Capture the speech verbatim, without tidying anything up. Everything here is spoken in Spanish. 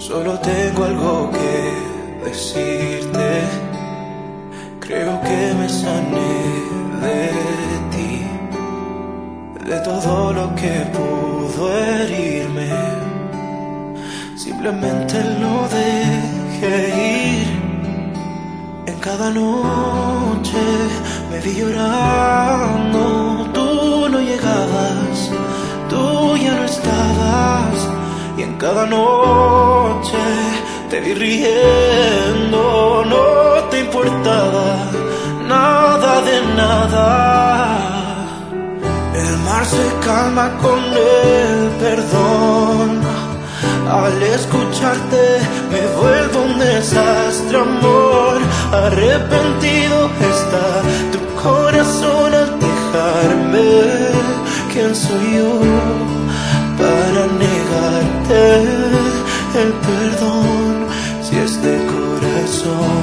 Solo tengo algo que decirte. Creo que me sané de ti, de todo lo que pudo herirme. Simplemente lo dejé ir. En cada noche me vi llorando. Tú no llegabas, tú ya no estabas. Y en cada noche te vi riendo. No te importaba nada de nada. El mar se calma con el perdón. Al escucharte me vuelvo un desastre, amor. Arrepentido está tu corazón al dejarme. ¿Quién soy yo para negarte el perdón si este corazón